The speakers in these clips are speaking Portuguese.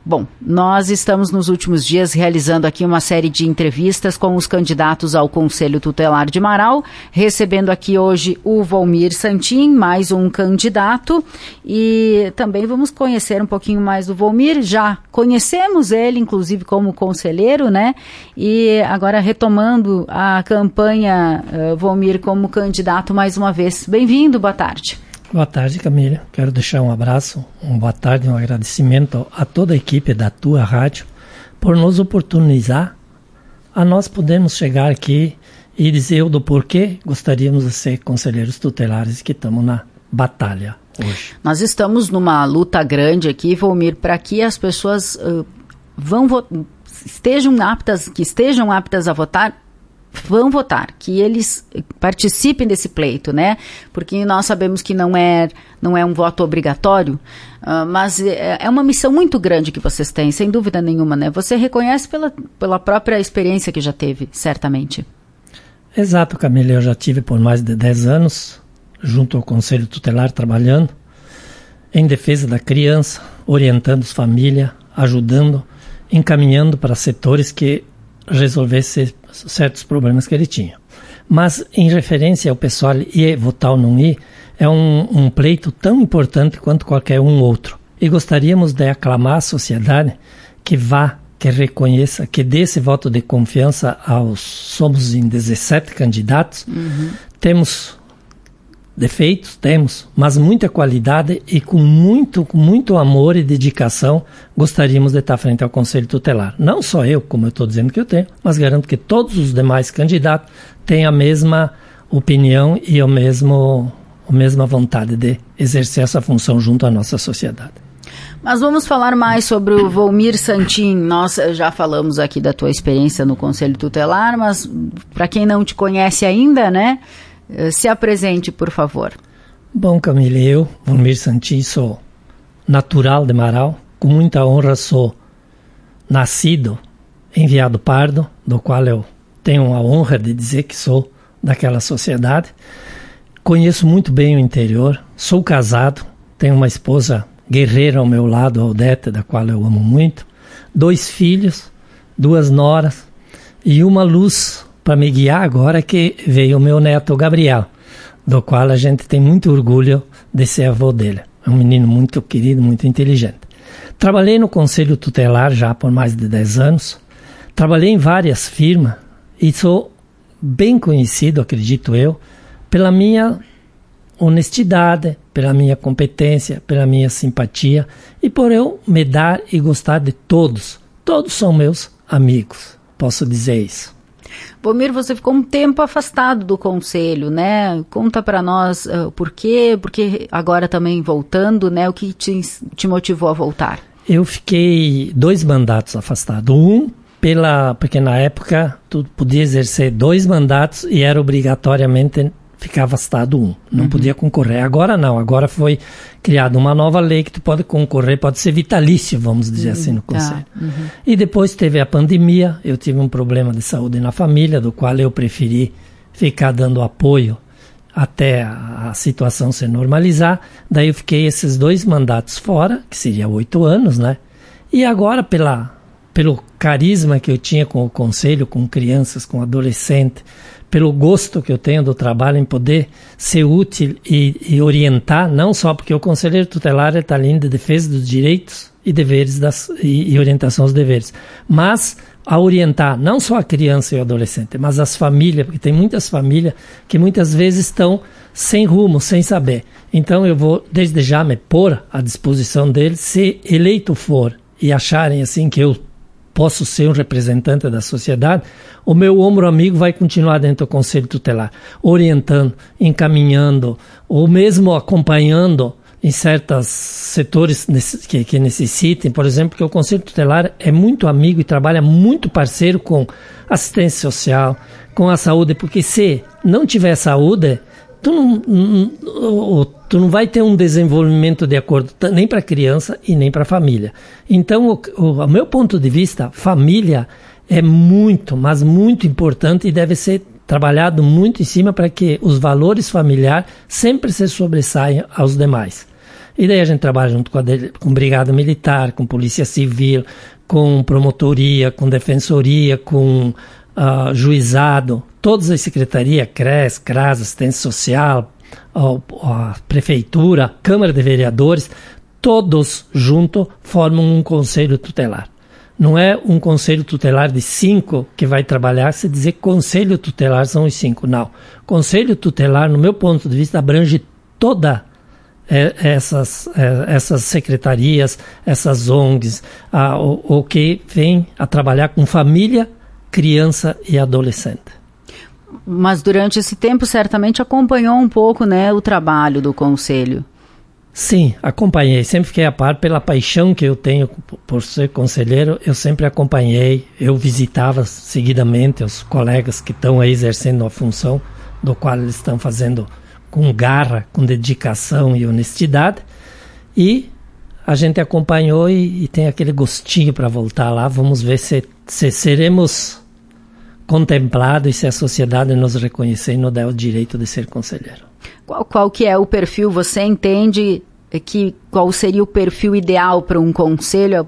Bom, nós estamos nos últimos dias realizando aqui uma série de entrevistas com os candidatos ao Conselho Tutelar de Marau, recebendo aqui hoje o Volmir Santin, mais um candidato, e também vamos conhecer um pouquinho mais do Volmir. Já conhecemos ele, inclusive, como conselheiro, né? E agora retomando a campanha, Volmir, como candidato mais uma vez. Bem-vindo, boa tarde. Boa tarde, Camila. Quero deixar um abraço, uma boa tarde, um agradecimento a toda a equipe da tua rádio por nos oportunizar a nós podermos chegar aqui e dizer do porquê gostaríamos de ser conselheiros tutelares que estamos na batalha hoje. Nós estamos numa luta grande aqui, Volmir, para que as pessoas estejam aptas a votar, vão votar, que eles participem desse pleito, né? Porque nós sabemos que não é um voto obrigatório, mas é uma missão muito grande que vocês têm, sem dúvida nenhuma, né? Você reconhece pela própria experiência que já teve, certamente. Exato, Camila. Eu já tive por mais de 10 anos, junto ao Conselho Tutelar, trabalhando em defesa da criança, orientando as famílias, ajudando, encaminhando para setores que resolvesse certos problemas que ele tinha. Mas, em referência ao pessoal ir votar ou não ir, é um pleito tão importante quanto qualquer um outro. E gostaríamos de aclamar a sociedade que reconheça, que dê esse voto de confiança somos em 17 candidatos, temos defeitos, mas muita qualidade e com muito amor e dedicação gostaríamos de estar frente ao Conselho Tutelar. Não só eu, como eu estou dizendo que eu tenho, mas garanto que todos os demais candidatos têm a mesma opinião e a mesma vontade de exercer essa função junto à nossa sociedade. Mas vamos falar mais sobre o Volmir Santin. Nós já falamos aqui da tua experiência no Conselho Tutelar, mas para quem não te conhece ainda, né? Se apresente, por favor. Bom, Camila, eu, Volmir Santin, sou natural de Marau. Com muita honra sou nascido em Veado Pardo, do qual eu tenho a honra de dizer que sou daquela sociedade. Conheço muito bem o interior, sou casado, tenho uma esposa guerreira ao meu lado, a Odete, da qual eu amo muito, 2 filhos, 2 noras e uma luz para me guiar agora que veio o meu neto Gabriel, do qual a gente tem muito orgulho de ser avô dele. É um menino muito querido, muito inteligente. Trabalhei no Conselho Tutelar já por mais de 10 anos, trabalhei em várias firmas e sou bem conhecido, acredito eu, pela minha honestidade, pela minha competência, pela minha simpatia e por eu me dar e gostar de todos. Todos são meus amigos, posso dizer isso. Volmir, você ficou um tempo afastado do Conselho, né? Conta para nós por quê, porque agora também voltando, né? O que te motivou a voltar? Eu fiquei 2 mandatos afastado. Porque na época tu podia exercer 2 mandatos e era obrigatoriamente ficar afastado 1. Não podia concorrer. Agora não, agora foi criada uma nova lei que tu pode concorrer, pode ser vitalício, vamos dizer assim, no Conselho. E depois teve a pandemia, eu tive um problema de saúde na família, do qual eu preferi ficar dando apoio até a situação se normalizar. Daí eu fiquei esses 2 mandatos fora, que seria 8 anos, né? E agora, pelo carisma que eu tinha com o Conselho, com crianças, com adolescentes, pelo gosto que eu tenho do trabalho em poder ser útil e orientar, não só porque o conselheiro tutelar está ali em defesa dos direitos e deveres e orientação aos deveres, mas a orientar não só a criança e o adolescente, mas as famílias, porque tem muitas famílias que muitas vezes estão sem rumo, sem saber. Então eu vou desde já me pôr à disposição deles, se eleito for e acharem assim que eu posso ser um representante da sociedade, o meu ombro amigo vai continuar dentro do Conselho Tutelar, orientando, encaminhando, ou mesmo acompanhando em certos setores que necessitem. Por exemplo, que o Conselho Tutelar é muito amigo e trabalha muito parceiro com assistência social, com a saúde, porque se não tiver saúde, tu não vai ter um desenvolvimento de acordo nem para a criança e nem para a família. Então, o meu ponto de vista, família é muito, mas muito importante e deve ser trabalhado muito em cima para que os valores familiares sempre se sobressaiam aos demais. E daí a gente trabalha junto com brigada militar, com polícia civil, com promotoria, com defensoria, com juizado, todas as secretarias, CRES, CRAS, assistência social, a prefeitura, Câmara de Vereadores, todos juntos formam um conselho tutelar. Não é um conselho tutelar de 5 que vai trabalhar, se dizer conselho tutelar são os 5. Não. Conselho tutelar, no meu ponto de vista, abrange toda essas secretarias, essas ONGs, o que vem a trabalhar com família, criança e adolescente. Mas durante esse tempo certamente acompanhou um pouco, né, o trabalho do conselho. Sim, acompanhei. Sempre fiquei a par pela paixão que eu tenho por ser conselheiro. Eu sempre acompanhei. Eu visitava seguidamente os colegas que estão aí exercendo a função do qual eles estão fazendo com garra, com dedicação e honestidade. E a gente acompanhou e tem aquele gostinho para voltar lá. Vamos ver se seremos contemplados e se a sociedade nos reconhecer e nos der o direito de ser conselheiro. Qual que é o perfil? Você entende qual seria o perfil ideal para um conselho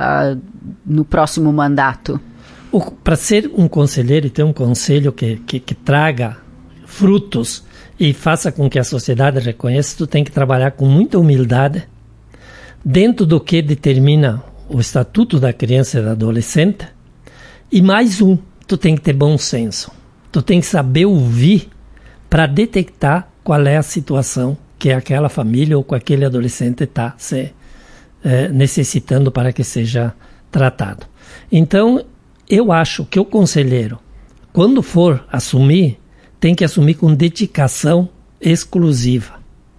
no próximo mandato? Para ser um conselheiro e ter um conselho que traga frutos e faça com que a sociedade reconheça, tu tem que trabalhar com muita humildade dentro do que determina o Estatuto da Criança e do Adolescente. E mais tu tem que ter bom senso. Tu tem que saber ouvir para detectar qual é a situação que aquela família ou que aquele adolescente está necessitando para que seja tratado. Então, eu acho que o conselheiro, quando for assumir, tem que assumir com dedicação exclusiva.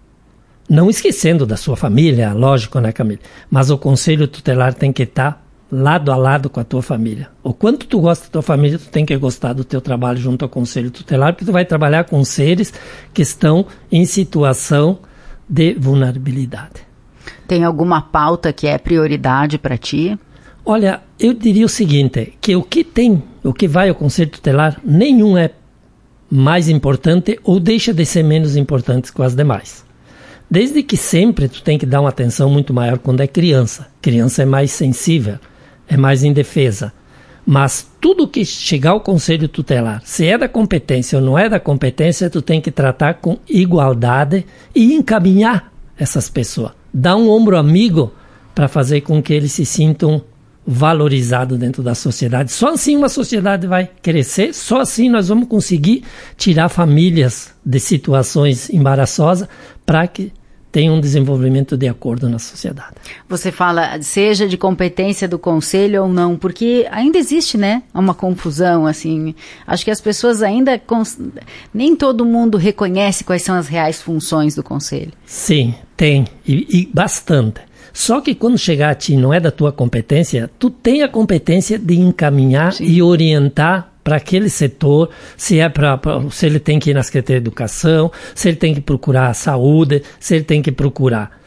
Não esquecendo da sua família, lógico, né, Camila? Mas o conselho tutelar tem que estar lado a lado com a tua família. O quanto tu gosta da tua família, tu tem que gostar do teu trabalho junto ao conselho tutelar, porque tu vai trabalhar com seres que estão em situação de vulnerabilidade. Tem alguma pauta que é prioridade para ti? Olha, eu diria o seguinte, que o que vai ao conselho tutelar, nenhum é mais importante ou deixa de ser menos importante que as demais. Desde que sempre tu tem que dar uma atenção muito maior quando é criança. Criança é mais sensível, é mais indefesa. Mas tudo que chegar ao conselho tutelar, se é da competência ou não é da competência, tu tem que tratar com igualdade e encaminhar essas pessoas. Dar um ombro amigo para fazer com que eles se sintam valorizados dentro da sociedade. Só assim uma sociedade vai crescer, só assim nós vamos conseguir tirar famílias de situações embaraçosas para que tenha um desenvolvimento de acordo na sociedade. Você fala, seja de competência do conselho ou não, porque ainda existe, né, uma confusão, assim, acho que as pessoas ainda, nem todo mundo reconhece quais são as reais funções do conselho. Sim, tem, e bastante. Só que quando chegar a ti não é da tua competência, tu tem a competência de encaminhar Sim. e orientar para aquele setor, se ele tem que ir na Secretaria de Educação, se ele tem que procurar a saúde, se ele tem que procurar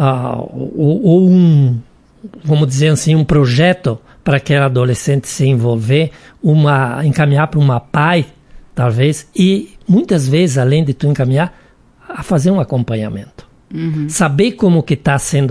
vamos dizer assim, um projeto para aquele adolescente se envolver, encaminhar para uma PAI, talvez, e muitas vezes, além de tu encaminhar, a fazer um acompanhamento. Uhum. Saber como que está sendo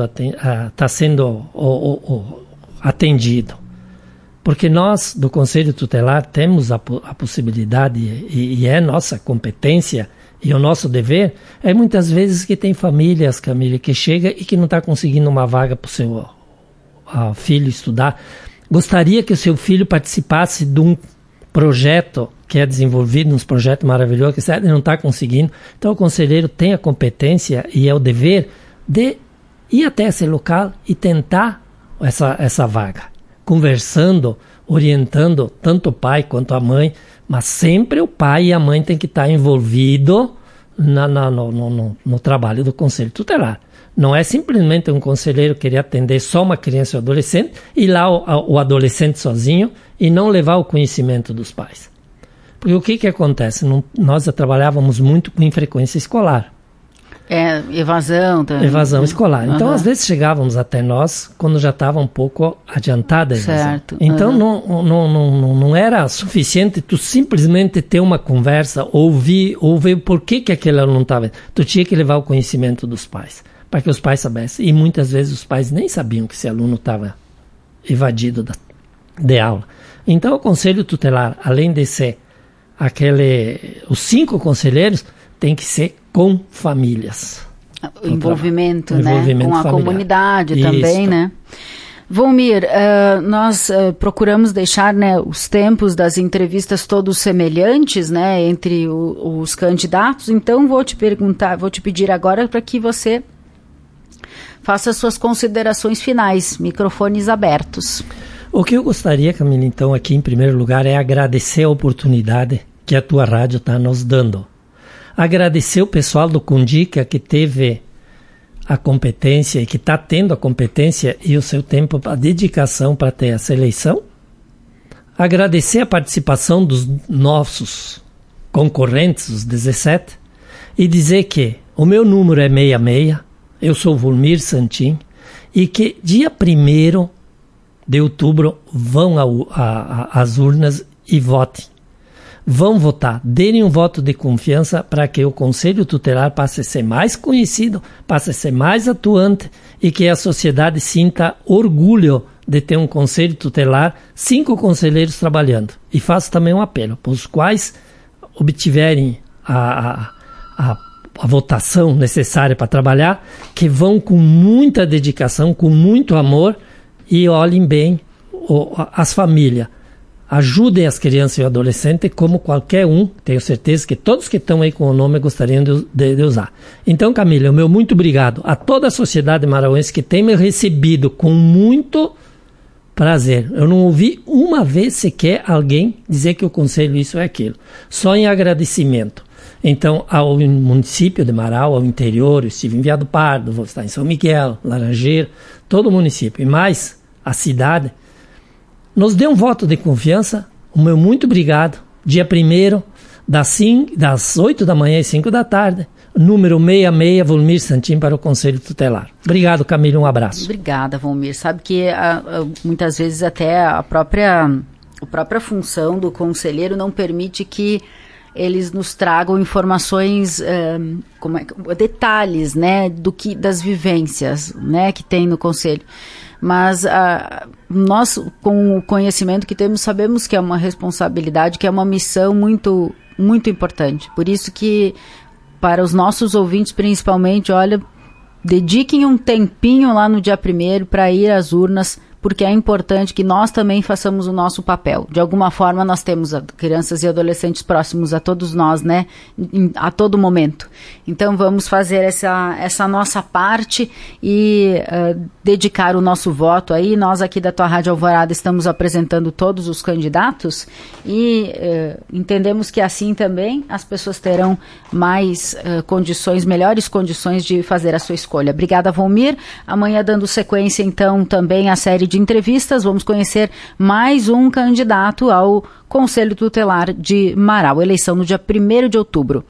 atendido. Porque nós, do Conselho Tutelar, temos a possibilidade, e é nossa competência e o nosso dever, é muitas vezes que tem famílias, Camila, que chega e que não está conseguindo uma vaga para o seu filho estudar. Gostaria que o seu filho participasse de um projeto que é desenvolvido, uns projetos maravilhosos, que ele não está conseguindo. Então o conselheiro tem a competência e é o dever de ir até esse local e tentar essa vaga. Conversando, orientando tanto o pai quanto a mãe, mas sempre o pai e a mãe têm que estar envolvidos no trabalho do conselho tutelar. Não é simplesmente um conselheiro querer atender só uma criança ou adolescente, ir lá o adolescente sozinho e não levar o conhecimento dos pais. Porque o que acontece? Nós já trabalhávamos muito com infrequência escolar. Evasão também. Evasão escolar. Então, às vezes, chegávamos até nós quando já estava um pouco adiantada a evasão. Certo. Então, não era suficiente tu simplesmente ter uma conversa, ouvir por que aquele aluno não estava. Tu tinha que levar o conhecimento dos pais, para que os pais soubessem. E muitas vezes os pais nem sabiam que esse aluno estava evadido de aula. Então o conselho tutelar, além de ser os 5 conselheiros, tem que ser com famílias. O envolvimento, né? Envolvimento com a familiar. Comunidade também, Isso. né? Volmir, nós procuramos deixar, né, os tempos das entrevistas todos semelhantes, né, entre os candidatos. Então vou te pedir agora para que você faça suas considerações finais. Microfones abertos. O que eu gostaria, Camila, então, aqui em primeiro lugar, é agradecer a oportunidade que a tua rádio está nos dando. Agradecer o pessoal do Cundica que teve a competência e que está tendo a competência e o seu tempo, a dedicação para ter essa eleição. Agradecer a participação dos nossos concorrentes, os 17, e dizer que o meu número é 66, eu sou Volmir Santin, e que dia 1º de outubro vão às urnas e votem. Vão votar, deem um voto de confiança para que o Conselho Tutelar passe a ser mais conhecido, passe a ser mais atuante e que a sociedade sinta orgulho de ter um Conselho Tutelar, 5 conselheiros trabalhando. E faço também um apelo para os quais obtiverem a votação necessária para trabalhar, que vão com muita dedicação, com muito amor e olhem bem as famílias. Ajudem as crianças e o adolescente como qualquer um, tenho certeza que todos que estão aí com o nome gostariam de usar. Então, Camila, o meu muito obrigado a toda a sociedade marauense que tem me recebido com muito prazer. Eu não ouvi uma vez sequer alguém dizer que o conselho isso é aquilo, só em agradecimento. Então, ao município de Marau, ao interior, eu estive em Via do Pardo, vou estar em São Miguel, Laranjeira, todo o município, e mais a cidade. Nos dê um voto de confiança, o meu muito obrigado, dia 1º, das 8 da manhã às 5 da tarde, número 66, Volmir Santin, para o Conselho Tutelar. Obrigado, Camila, um abraço. Obrigada, Volmir. Sabe que muitas vezes até a própria função do conselheiro não permite que eles nos tragam informações, detalhes, né, das vivências, né, que tem no conselho. Mas nós, com o conhecimento que temos, sabemos que é uma responsabilidade, que é uma missão muito, muito importante. Por isso que, para os nossos ouvintes principalmente, olha, dediquem um tempinho lá no dia 1º para ir às urnas, porque é importante que nós também façamos o nosso papel. De alguma forma, nós temos crianças e adolescentes próximos a todos nós, né? A todo momento. Então, vamos fazer essa nossa parte e dedicar o nosso voto aí. Nós aqui da tua Rádio Alvorada estamos apresentando todos os candidatos e entendemos que assim também as pessoas terão mais melhores condições de fazer a sua escolha. Obrigada, Volmir. Amanhã, dando sequência, então, também a série de entrevistas, vamos conhecer mais um candidato ao Conselho Tutelar de Marau, eleição no dia 1º de outubro.